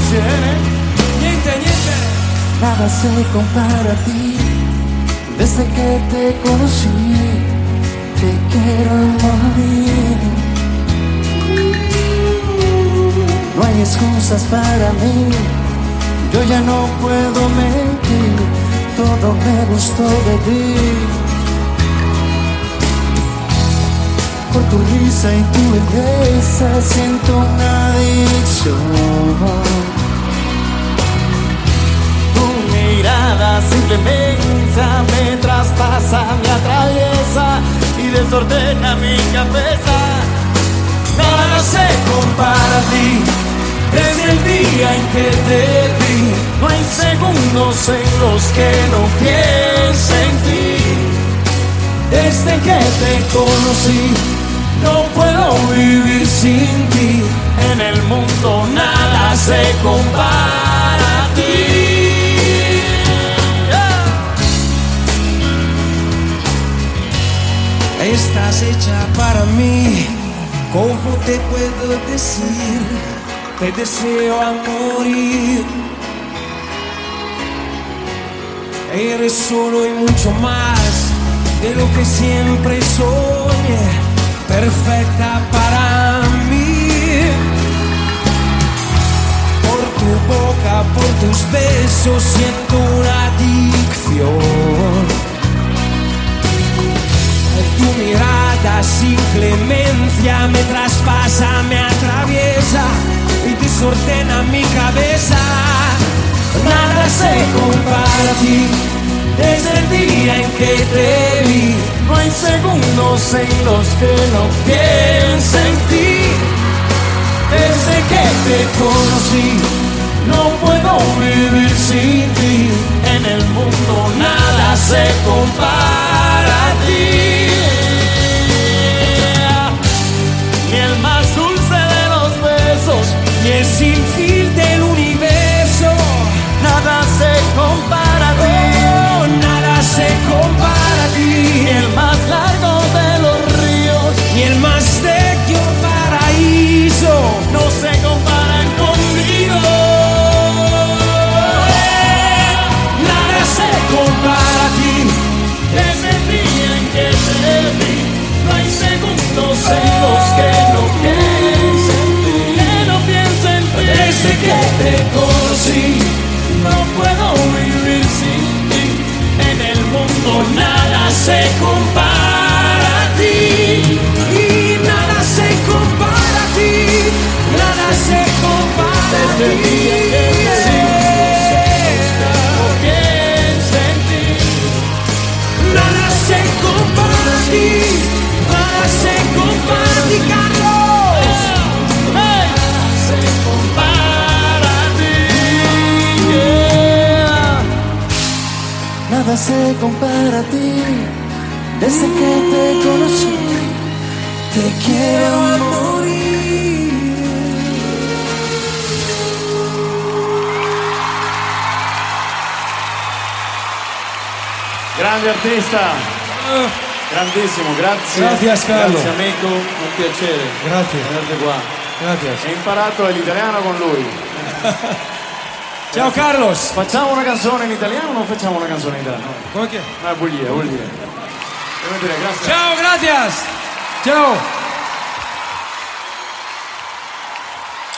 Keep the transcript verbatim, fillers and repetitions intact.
piacere. Niente, niente. Nada se compara a ti. Desde que te conocí, te quiero morir. No hay excusas para mí, yo ya no puedo mentir, todo me gustó de ti. Por tu risa y tu belleza siento una adicción. Tu mirada simplemente me traspasa, me atraviesa y desordena mi cabeza. Nada se compara a ti. Desde el día en que te vi, no hay segundos en los que no piense en ti. Desde que te conocí, no puedo vivir sin ti. En el mundo nada se compara a ti. Yeah. Estás hecha para mí, ¿cómo te puedo decir? Te deseo a morir. Eres solo y mucho más de lo que siempre soñé, perfecta para mí. Por tu boca, por tus besos siento una adicción. Tu mirada sin clemencia me traspasa, me atraviesa y desordena mi cabeza. Nada se compara a ti. Desde el día en que te vi, no hay segundos en los que no piense en ti. Desde que te conocí, no puedo vivir sin ti. En el mundo nada se compara a ti. Ni el más dulce de los besos, ni el sinfín del universo, nada se compara a ti. Oh, nada se compara a ti. Ni el más largo de los ríos, ni el más bello paraíso, no se comparan conmigo. Nada se compara a ti. Desde el día en que te vi, no hay segundos en los que no piense en ti, que no piense en ti. Desde que te conocí, no puedo vivir sin ti. En el mundo nada se compara a ti. Y nada se compara a ti. Nada se compara a ti. Desde el día en que te vi, no piense en ti. Nada se compara a ti. Nada se compara a ti, Carlos. Nada se compara a ti. Yeah. Nada se compara a ti. Desde que te conocí, te quiero morir. Grande artista, grandissimo, grazie. Grazie, Carlo. Grazie amico, un piacere. Grazie. Guardate qua. Grazie. Ho imparato l'italiano con lui. Ciao Carlos. Facciamo una canzone in italiano o non facciamo una canzone in italiano? Come che? No, vuol dire, vuol dire. Devo dire, grazie. Ciao, gracias. Ciao.